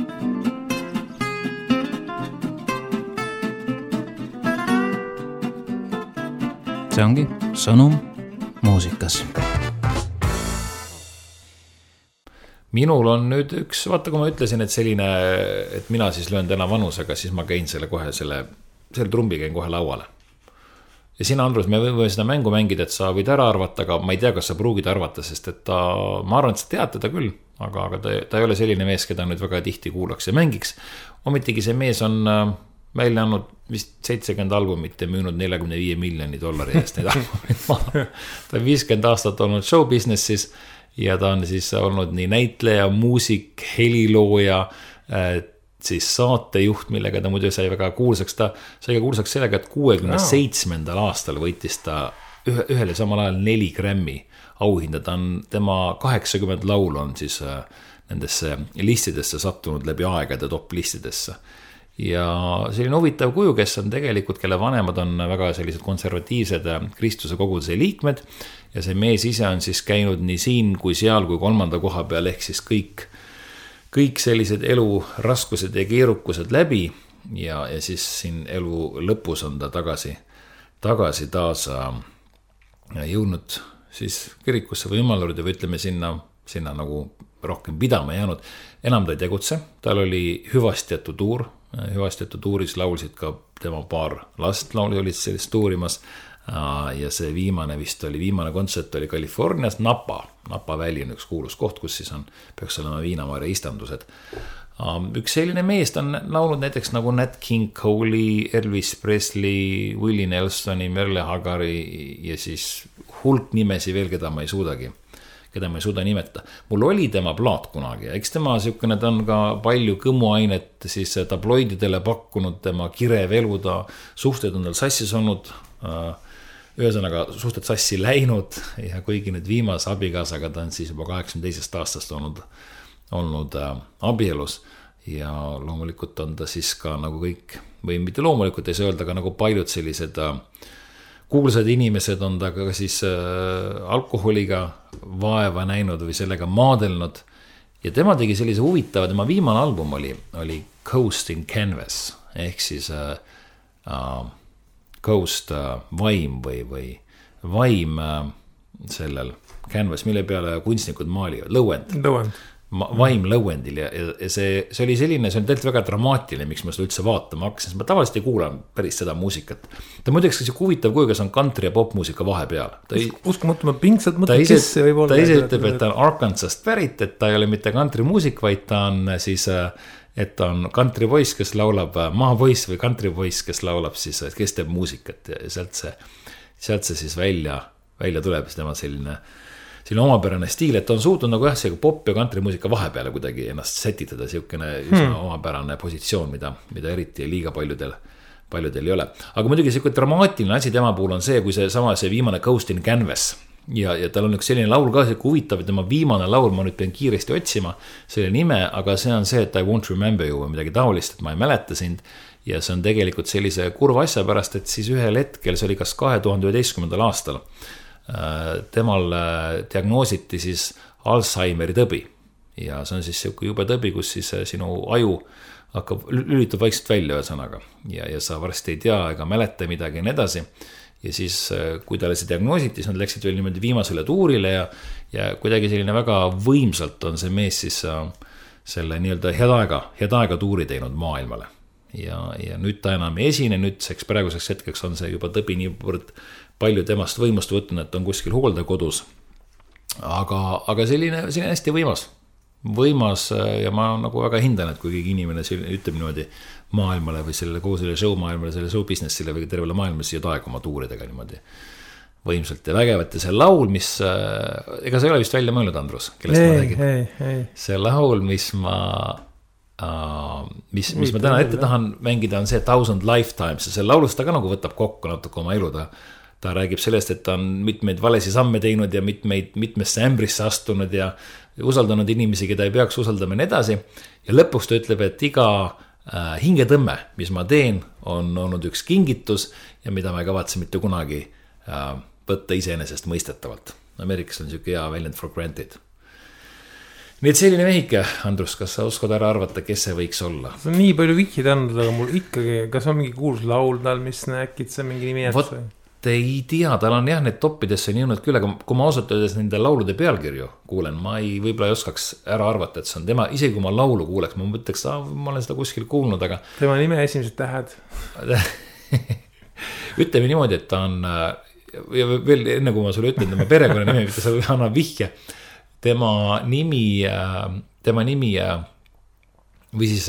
See ongi Sõnum muusikas. Minul on nüüd üks, vaata kui ma ütlesin, et selline, et mina siis löön täna vanusega, siis ma käin selle kohe, selle trumbi käin kohe lauale. Ja sina, Andrus, me võime seda mängu mängida, et sa võid ära arvata, aga ma ei tea, kas sa pruugid arvata, sest et ma arvan, et sa tead teda küll, aga ta ei ole selline mees, keda nüüd väga tihti kuulaks ja mängiks. Ometigi see mees on välja andnud vist 70 albumit ja müünud $45 miljoni eest neid albumit maha. Ta on 50 aastat olnud show businessis ja ta on siis olnud nii näitleja, muusik, helilooja, siis saatejuht, millega ta muidu sai väga kuulsaks. Ta sai ka kuulsaks sellega, et 67. aastal võitis ta ühel ja samal ajal 4 Grammy auhinda. Tema 80 laul on siis nendesse listidesse sattunud läbi aegade top listidesse. Ja selline huvitav kuju, kes on tegelikult, kelle vanemad on väga sellised konservatiivsed Kristuse koguduse liikmed ja see mees ise on siis käinud nii siin kui seal kui 3. koha peal ehk siis kõik sellised elu raskused ja keerukused läbi ja siis siin elu lõpus on ta tagasi taas jõudnud siis kirikusse või jumalurde või ütleme sinna nagu rohkem pidama jäänud. Enam ta ei tegutse, tal oli hüvastijätu tuur. Hüvastijätu tuuris laulsid ka tema paar last olid sellest tuurimas ja see viimane kontsert oli Californias Napa väli on üks kuulus koht, kus siis peaks olema Viinamarja istandused. Üks selline mees on laulnud näiteks nagu Nat King Cole, Elvis Presley, Willie Nelsoni, Merle Haggari ja siis hulk nimesi veel, keda ma ei suuda nimeta. Mul oli tema plaat kunagi, eks tema siukene, ta on ka palju kõmuainet siis tabloididele pakkunud, tema kirev elu, ta suhted on tal sassis olnud, ühesõnaga suhted sassi läinud ja kuigi nüüd viimase abikaasaga ta on siis juba 82. aastast olnud abielus ja loomulikult on ta siis ka nagu kõik, või mitte loomulikult ei saa öelda, aga nagu paljud sellised kuulsad inimesed on ta ka siis alkoholiga vaeva näinud või sellega maadelnud ja tema tegi sellise huvitava, tema viimane album oli Coast in Canvas ehk siis Coast vaim või vaim sellel canvas, mille peale kunstnikud maalivad, lõuend. Vaim lõuendil ja see oli selline, see on tegelikult väga dramaatiline, miks ma seda üldse vaatama hakkasin, ma tavaliselt ei kuula päris seda muusikat. Ta muideks ka huvitav kuju, kes on country ja popmuusika vahepeal. Uskumatu, ma pingsalt mõtlen, kes see võib olla. Ta ise ütleb, et ta on Arkansast pärit, et ta ei ole mitte country muusik, vaid ta on siis, et ta on country voice, kes laulab, maapoiss või country voice, kes laulab siis, kes teeb muusikat ja sealt see siis välja tuleb tema selline omapärane stiil, et on suutnud nagu see pop ja country muusika vahepeale kuidagi ennast setitada, siukene omapärane positsioon, mida eriti liiga paljudel ei ole. Aga muidugi siuke dramaatiline asi tema puhul on see, kui see viimane Coast in Canvas ja tal on üks selline laul ka huvitav, tema viimane laul, ma nüüd pean kiiresti otsima selle nime, aga see on see, et I won't remember you või midagi taolist, et ma ei mäleta sind ja see on tegelikult sellise kurva asja pärast, et siis ühel hetkel, see oli kas 2011. aastal temal diagnoositi siis Alzheimeri tõbi ja see on siis siuke jube tõbi, kus siis sinu aju lülitub vaikselt välja ühesõnaga ja sa varsti ei tea ega mäleta midagi ja nii edasi ja siis kui talle see diagnoositi, siis nad läksid veel niimoodi viimasele tuurile ja kuidagi selline väga võimsalt on see mees siis selle nii-öelda head aega tuuri teinud maailmale ja nüüd ta enam ei esine, nüüdseks praeguseks hetkeks on see juba tõbi niivõrd palju temast võimust võtnud, et on kuskil hooldekodus. Aga selline hästi võimas ja ma nagu väga hindan, et kui keegi inimene ütleb niimoodi maailmale või kogu selle show maailmale, selle show businessile või tervele maailmale siia taeg oma tuuridega niimoodi võimsalt ja vägevat ja see laul, mis ega sa ei ole vist välja mõelnud, Andrus, kellest ma räägin. See laul, mis ma täna ette tahan mängida on see 1000 Lifetimes ja see laulus ta ka nagu võtab kokku natuke oma elu, ta räägib sellest, et ta on mitmeid valesi samme teinud ja mitmesse ämbrisse astunud ja usaldanud inimesi, keda ei peaks usaldama ja nii edasi. Ja lõpuks ta ütleb, et iga hingetõmme, mis ma teen, on olnud üks kingitus ja mida ma ei kavatse mitte kunagi võtta iseenesest mõistetavalt. Ameerikas on niisugune hea väljend for granted. Nii et selline mehike, Andrus, kas sa oskad ära arvata, kes see võiks olla? See on nii palju vihjid andnud, aga mul ikkagi, kas on mingi kuulus laul tal, mis äkki see mingi nimi jätse? Ei tea, tal on jah, need toppidesse on jõudnud küll, aga kui ma ausalt öeldes nende laulude pealkirju kuulen, ma võib-olla ei oskaks ära arvata, et see on tema, isegi kui ma laulu kuuleks, ma mõtleks, ma olen seda kuskil kuulnud, aga tema nime esimesed tähed ütleme niimoodi, et ta on ja veel enne kui ma sulle ütlen tema perekonna nime, mitte sa anna vihje, tema nimi või siis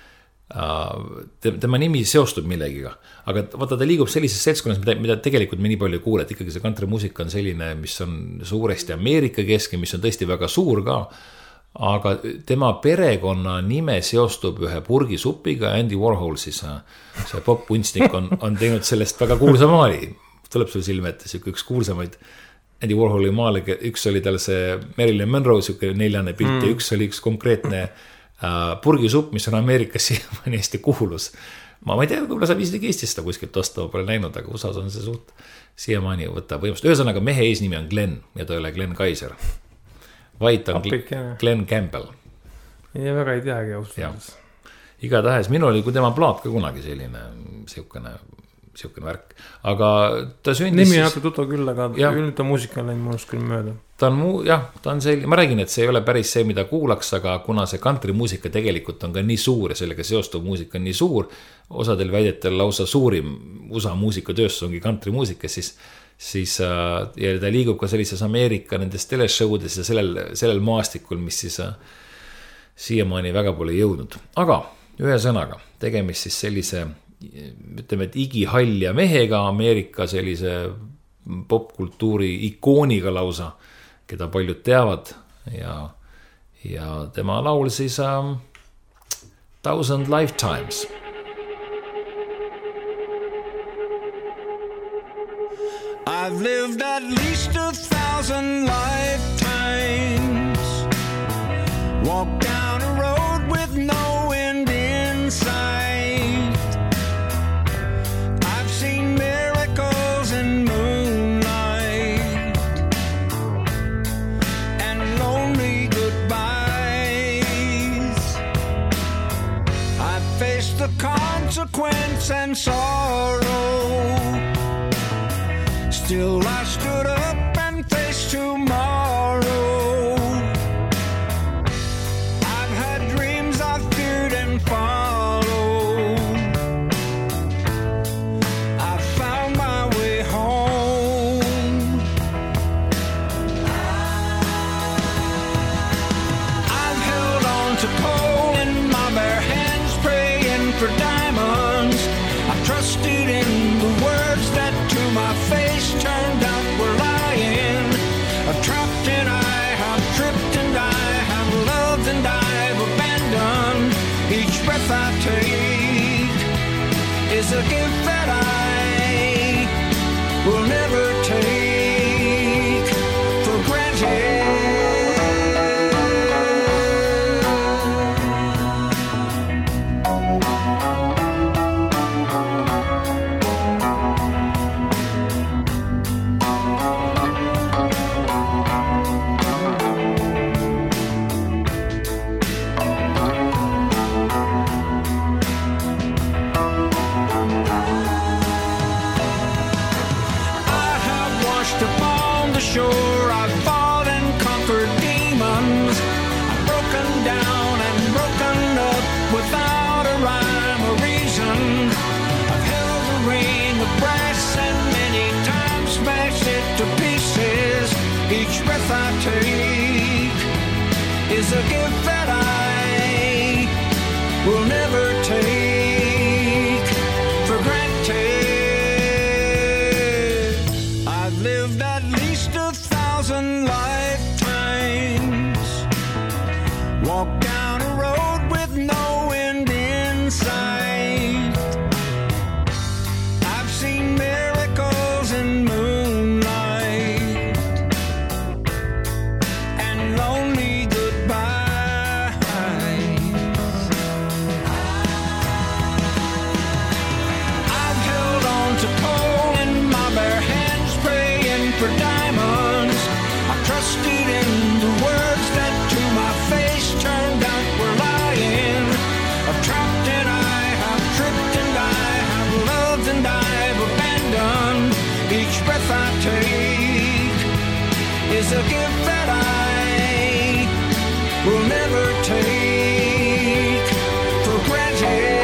tema nimi seostub millegiga, aga vaata, ta liigub sellises seltskonnas, mida tegelikult me nii palju kuule, et ikkagi see countrymuusika on selline, mis on suuresti Ameerika keske, mis on tõesti väga suur ka, aga tema perekonna nime seostub ühe purgisupiga. Andy Warhol, siis see pop-kunstnik on teinud sellest väga kuulsa maali, tuleb sul silme ette üks kuulsamaid Andy Warholi maale, üks oli tal see Marilyn Monroe 4. pilt ja üks oli üks konkreetne purgisupp, mis on Ameerikas siiamaani hästi kuulus. Ma ei tea, võib-olla saab isegi Eestis seda kuskilt osta, pole näinud, aga USA-s on see suht siiamaani võtab võimust. Ühesõnaga, mehe eesnimi on Glenn ja ta ei ole Glenn Kaiser, vaid ta on Glenn Campbell. Ja väga ei teagi austuseks. Igatahes, minul oli kui tema plaat ka kunagi selline siukene värk, aga ta sündis nimi on tuttav küll, aga ta muusika on läinud mõnust küll mööda. Ta on selline, ma räägin, et see ei ole päris see, mida kuulaks, aga kuna see country muusika tegelikult on ka nii suur ja sellega seostuv muusika on nii suur, osadel väidetel lausa suurim USA muusikatööstus ongi country muusika, siis ja ta liigub ka sellises Ameerika nendes teleshowdes ja sellel maastikul, mis siis siiamaani väga pole jõudnud. Aga ühe sõnaga, tegemist siis sellise ütleme, et igihallja mehega Ameerika sellise popkultuuri ikooniga lausa, keda paljud teavad ja tema laul siis 1000 Lifetimes. I've lived at least 1,000 lifetimes, walked down a road with no end in sight. Consequence and sorrow, still I stood up and faced tomorrow. I've had dreams I feared and followed. I found my way home. I've held on to coal in my bare hands, praying for diamonds. I trusted in the words that to my face turned out were lying. I've trapped and I have tripped and I have loved and I've abandoned. Each breath I take is a gift that I will never take for granted. Sure, I've fought and conquered demons. I've broken down and broken up without a rhyme or reason. I've held a ring of brass and many times smashed it to pieces. Each breath I take is a gift that I will never take for granted. I've lived at least 1,000 lifetimes, walked down a road with no end in sight. I've seen miracles in moonlight and lonely good is a gift that I will never take for granted.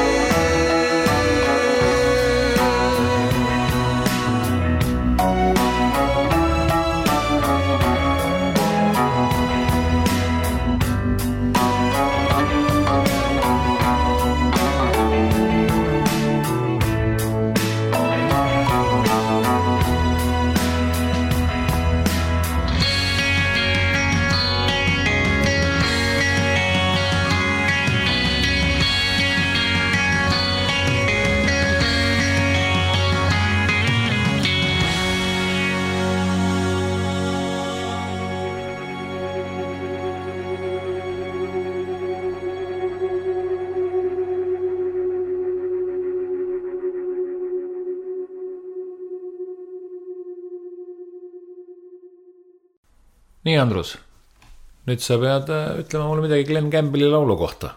Nii, Andrus, nüüd sa pead ütlema mulle midagi Glenn Campbelli laulu kohta.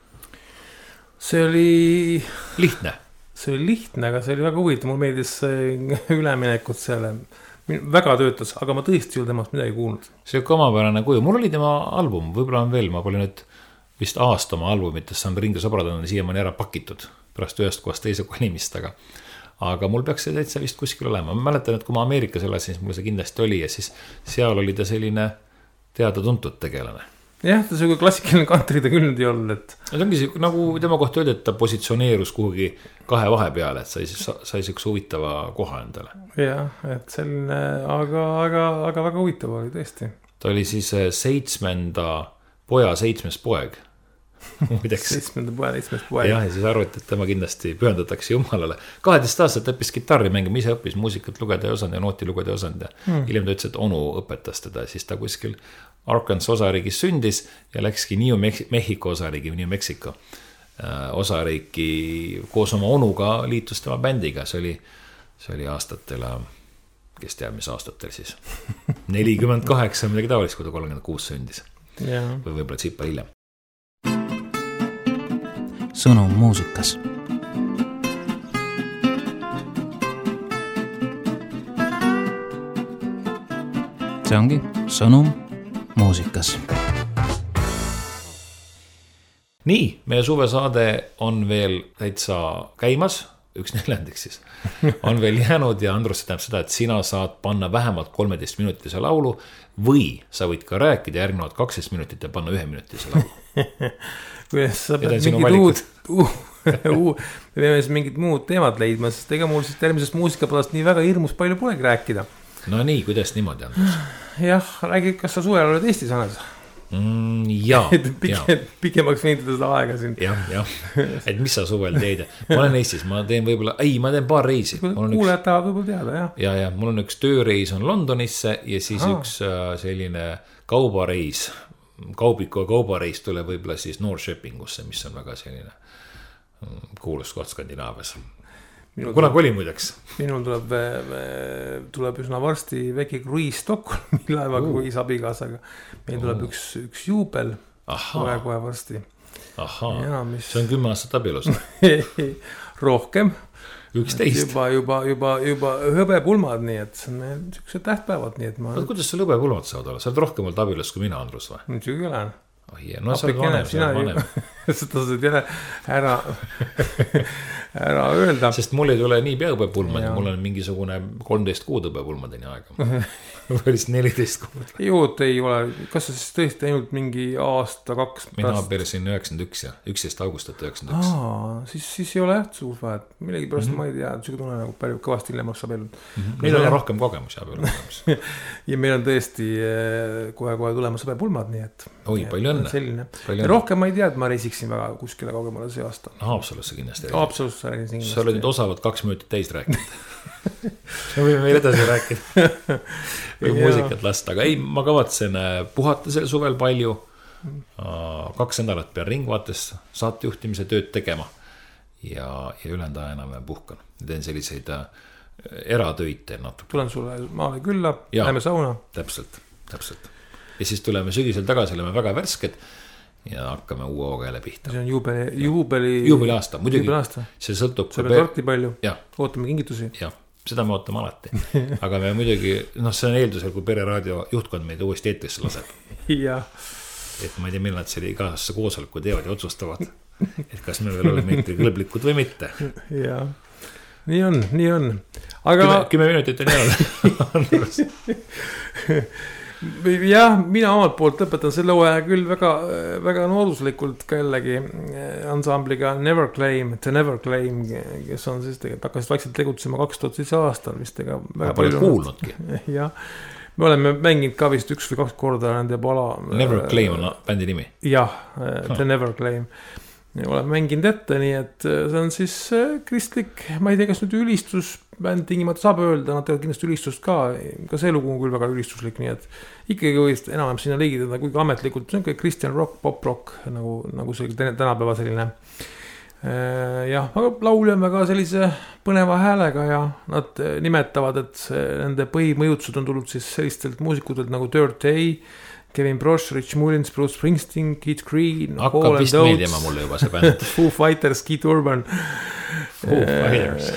See oli lihtne, aga see oli väga huvitav, mul meeldis üleminekut selle, väga töötas, aga ma tõesti ei ole temast midagi kuulnud. See on omapärane kuju, mul oli tema album, võib-olla on veel, ma pole nüüd vist aasta oma albumitest saanud ringi sõbradana siiamaani ära pakitud pärast ühest kohast teise kolimist, aga mul peaks see täitsa vist kuskil olema. Ma mäletan, et kui ma Ameerikas elasin, siis mul see kindlasti oli ja siis seal oli ta selline teada-tuntud tegelane. Jah, ta see klassikaline country ta küll nüüd ei olnud, et... See ongi nagu tema kohta öeldi, et ta positsioneerus kuhugi kahe vahe peale, et sai üks huvitava koha endale. Jah, et selline, aga väga huvitav oli tõesti. Ta oli siis 7. poja 7. poeg. 7. poeg. Ja siis arvati, et tema kindlasti pühendatakse Jumalale. 12 aastat õppis gitarri mängima, ise õppis muusikat lugeda ja osanud ja nooti lugeda ja osanud. Hiljem ta ütles, et onu õpetas teda, siis ta kuskil Arkansas osariigis sündis ja läkski New Mexico osariigi, New Mexico osariiki koos oma onuga liitus tema bändiga. See oli aastatel, kes teab, mis aastatel siis 48, midagi taolist, kui ta 36 sündis. Või võib-olla tsipa hiljem. Sõnum muusikas. See ongi sõnum muusikas. Nii, meie suvesaade on veel täitsa käimas, 1/4 siis, on veel jäänud ja Andrus tähendab seda, et sina saad panna vähemalt 13-minutise laulu või sa võid ka rääkida järgnevad 12 minutit ja panna 1-minutise laulu. Kuidas sa pead mingid me peame siis mingid muud teemad leidma, sest ega mul siis termisest muusikapalast nii väga hirmus palju polegi rääkida. No nii, kuidas niimoodi, Andrus? Jah, räägi, kas sa suvel oled Eestis anes? Jaa. Pikemaks veendida seda aega siin. Jah, et mis sa suvel teed? Ma olen Eestis, ma teen paar reisi. Kuulejad tahavad võib-olla teada, jah. Ja, mul on üks tööreis on Londonisse ja siis üks selline kaubareis. Kaubiku kaubareis tuleb võib-olla siis Norrköpingusse, mis on väga selline kuulus koht Skandinaavias. Kunagi oli muideks. Minul tuleb üsna varsti väike kruiis Stockholmi laevaga kui isabikaasaga. Meil tuleb üks juubel kohe varsti. Ahhaa, see on 10 aastat abielus. Rohkem. 11. Juba hõbepulmad, nii et see on niisugused tähtpäevad, nii et ma... Kuidas sul hõbepulmad saavad olla? Sa oled rohkem olnud abielus kui mina, Andrus, või? Nüüd ju külen. No sa oled vanem. Seda saad jälle ära öelda. Sest mul ei tule nii pea hõbepulmad, mul on mingisugune 13 kuud hõbepulmadeni aega. Või 14 kuud. Jood ei ole, kas sa siis tõesti ainult mingi aasta, 2 pärast? Mina abielsin 91 ja 11 augustat 91. Siis ei ole suur vahet. Millegi pärast ma ei tea, et see tunne nagu palju kõvasti hiljem saab elud. Meil on rohkem kogemusi abielus. Ja meil on tõesti kohe tulemas hõbepulmad, nii et... Oi, palju õnne. Selline. Rohkem ma ei tea, et ma reisiksin väga kuskile kaugemale see aasta. Haapsalusse kindlasti. Haapsalusse räägin kindlasti. Sa oled nüüd osavad 2 minutit täis rääkida. Me võime meil edasi rääkida. Või muusikat lasta. Aga ei, ma kavatsen puhata sel suvel palju. 2 nädalat pean Ringvaates saatejuhtimise tööd tegema. Ja ülejäänud ajana ma puhkan. Teen selliseid eratöid teen natuke. Tulen sulle maale külla, läheme sauna. Täpselt. Ja siis tuleme sügisel tagasi, oleme väga värsked ja hakkame uue hooga jälle pihta. See on juubeli aasta, muidugi. See sõltub. See peab torti palju, ja. ootame kingitusi. Ja. seda me ootame alati. Aga me muidugi, see on eeldusel, kui Pereraadio juhtkond meid uuesti eetrisse laseb. Ja. Et ma ei tea, millal nad selle igasse koosoleku teevad ja otsustavad, et kas me veel oleme eetrikõlblikud või mitte. Ja, nii on. Aga 10 minutit on jäänud. Jah, mina omalt poolt lõpetan selle hooaja küll väga, väga nooduslikult ka jällegi ansambliga Never Claim, The Never Claim, kes on siis tegelikult hakkasid vaikselt tegutsema 2007 aastal vist ega väga palju kuulnudki. Ja me oleme mänginud ka vist 1 või 2 korda nende pala. Never Claim on bändi nimi. Jah, The Never Claim. Oleme mänginud ette, nii et see on siis kristlik, ma ei tea, kas nüüd ülistusbänd tingimata saab öelda, nad teevad kindlasti ülistust ka see lugu on küll väga ülistuslik, nii et ikkagi võist enam sinna liigitada, kuigi ametlikult see on ka Christian rock, pop rock, nagu see tänapäeva selline. Jah, aga laulja on väga sellise põneva häälega ja nad nimetavad, et nende põhimõjutused on tulnud siis sellistelt muusikutelt nagu Dirt A, Kevin Brosh, Rich Mullins, Bruce Springsteen, Keith Green, hakkab vist meeldima mulle juba see bänd. Foo Fighters, Keith Urban. Foo Fighters.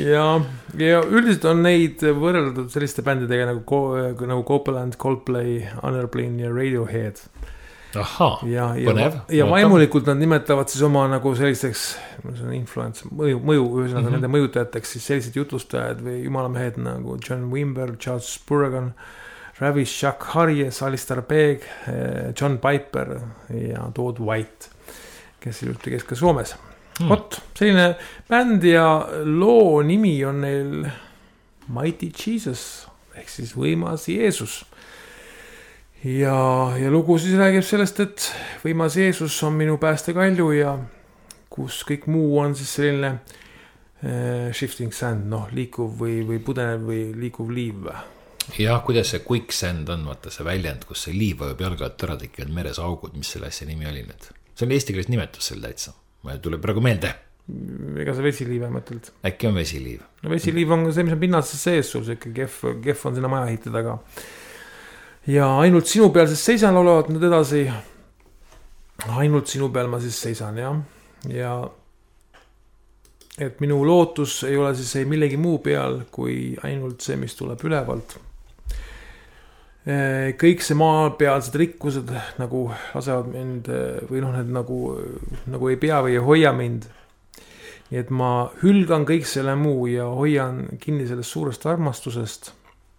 Ja üldiselt on neid võrreldud selliste bändidega nagu Copeland, Coldplay, Airplane ja Radiohead. Aha, põnev. Ja vaimulikult nad nimetavad siis oma nagu selliseks influence, mõju ühesõnaga nende mõjutajateks siis sellised jutlustajad või jumalamehed nagu John Wimber, Charles Spurgeon, Ravis Shack Harjes, Alistair Begg, John Piper ja Todd White, kes hiljuti käis ka Soomes. Vot, selline bänd ja loo nimi on neil Mighty Jesus, ehk siis võimas Jeesus. Ja lugu siis räägib sellest, et võimas Jeesus on minu päästekalju ja kus kõik muu on siis selline shifting sand, liikuv või pudenev või liikuv liiv. Ja kuidas see quicksand on, vaata see väljend, kus see liiv vajub jalgalt ära tekivad meres augud, mis selle asja nimi oli nüüd. See on eesti keeles nimetus seal täitsa. Ma tuleb praegu meelde. Ega see vesiliiv mõtled? Äkki on vesiliiv. No vesiliiv on see, mis on pinnases sees sul, see kehv on sinna maja hitte taga. Ja ainult sinu peal siis seisan laulevad nüüd edasi. Ainult sinu peal ma siis seisan, jah. Ja et minu lootus ei ole siis ei millegi muu peal kui ainult see, mis tuleb ülevalt. Kõik see maa pealsed rikkused nagu lasevad mind või need nagu ei pea või ei hoia mind. Nii et ma hülgan kõik selle muu ja hoian kinni sellest suurest armastusest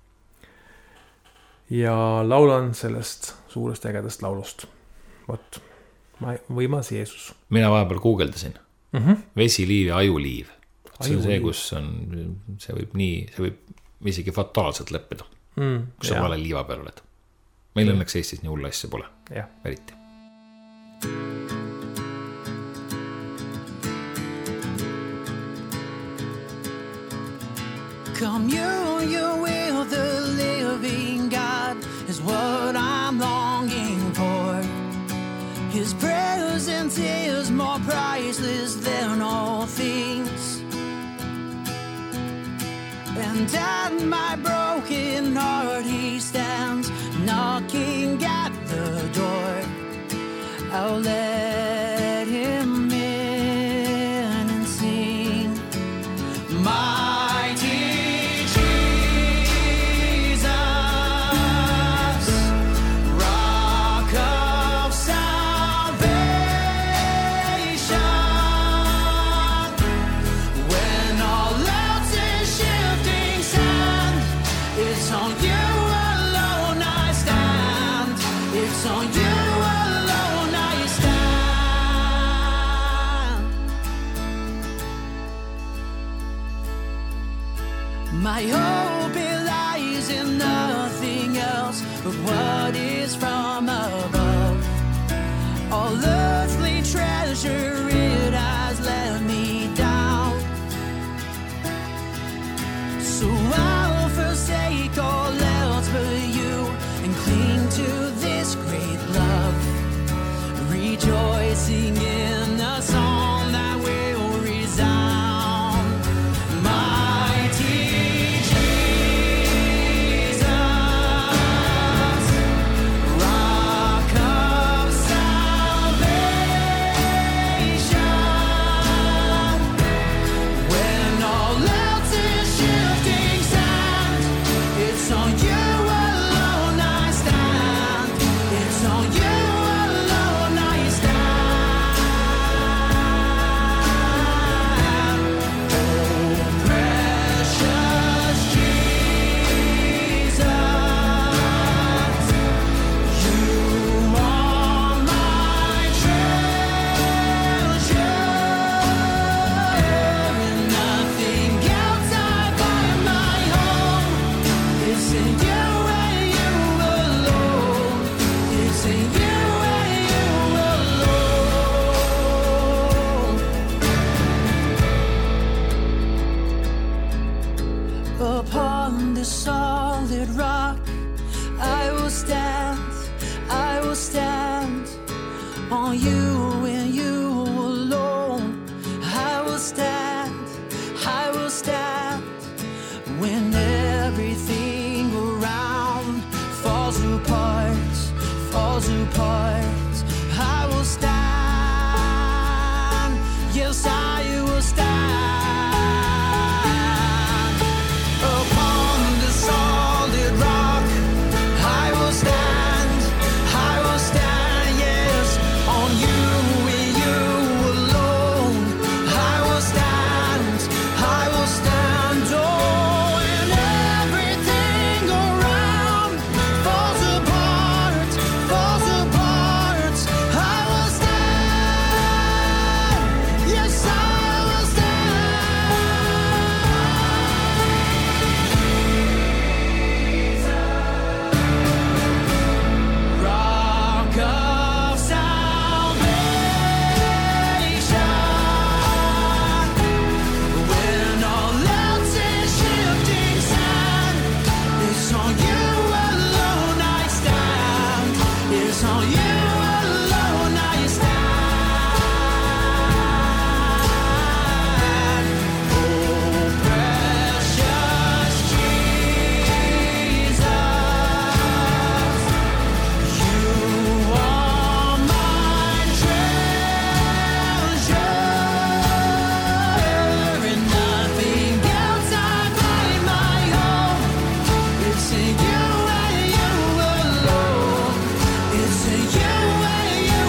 ja laulan sellest suurest ägedast laulust. Vot, võimas Jeesus. Mina vahepeal guugeldasin. Vesiliiv ja ajuliiv. See on see, kus on, see võib isegi fataalselt leppida. Kus sa vale liiva peal oled. Meil õnneks Eestis nii hull asja pole. Eriti. Communion with the living God is what I'm longing for. His presence is more priceless than all things. And at my broken heart he stands, knocking at the door. I'll let him in and sing. Mighty Jesus, rock of salvation. When all else is shifting sand, it's on you alone I stand. It's on you alone I stand. My hope it lies in nothing else but what is from above. All earthly treasure it has let me down. So I'll forsake all else but you and cling to this great love, rejoicing in the song that will resound. Mighty Jesus, rock of salvation. on you and you alone. I will stand when everything around falls apart. I will stand, yes I will stand. Upon the solid rock I will stand, yes, on you and you alone. I will stand, oh, and everything around falls apart. I will stand, yes I will stand. Rock of salvation, when all else is shifting sand, it's on you alone I stand. It's on you alone I stand. Oh, precious Jesus, you are my treasure, and nothing else I find my home. It's in you and you alone. It's in you and you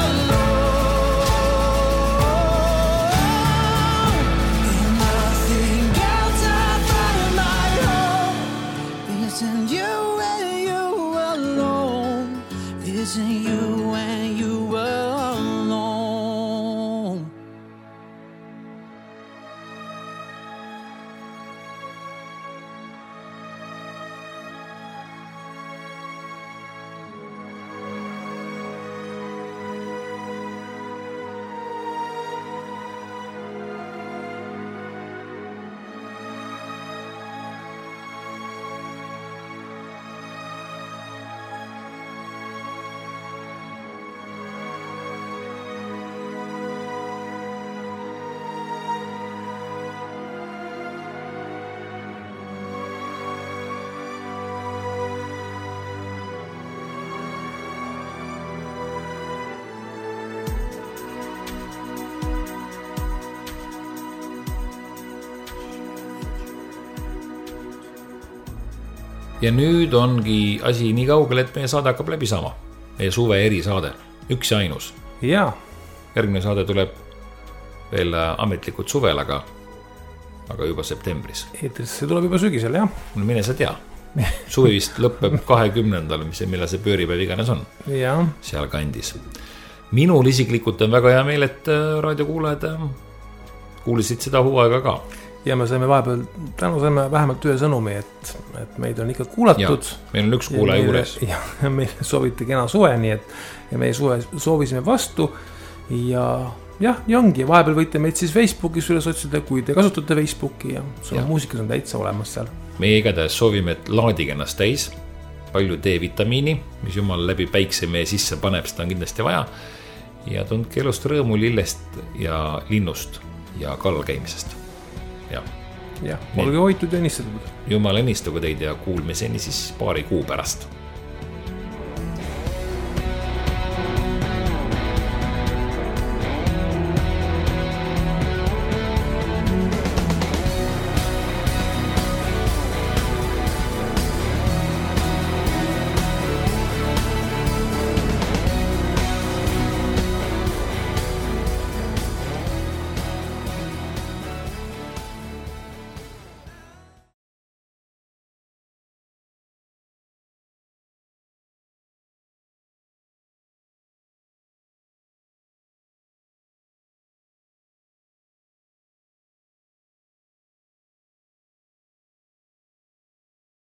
alone. And nothing else I find my home. It's in you and you alone. It's in you and you alone. ja nüüd ongi asi nii kaugel, et meie saade hakkab läbi saama. Meie suve erisaade, üks ja ainus. jaa, Järgmine saade tuleb veel ametlikult suvel, aga juba septembris. eetrisse tuleb juba sügisel, jah. No mine sa tea. Suvi vist lõpeb 20. millal see pööripäev iganes on. Jaa. Seal kandis. Minul isiklikult on väga hea meel, et raadiokuulajad kuulisid seda hooaega ka. Ja me saime vahepeal, tänu saime vähemalt ühe sõnumi, et meid on ikka kuulatud. Meil on üks kuulaja juures. Ja meile sooviti kena suve, nii et ja meie suve soovisime vastu. Ja jah, nii ongi. Vahepeal võite meid siis Facebookis üles otsida, kui te kasutate Facebooki ja Sõnum muusikas on täitsa olemas seal. Meie igatahes soovime, et laadige ennast täis. Palju D-vitamiini, mis jumal läbi päikse meie sisse paneb, seda on kindlasti vaja. Ja tundke elust rõõmu lillest ja linnust ja kallal käimisest. Jah, olge hoitud ja õnnistatud. Jumal õnnistagu teid ja kuulmiseni siis paari kuu pärast.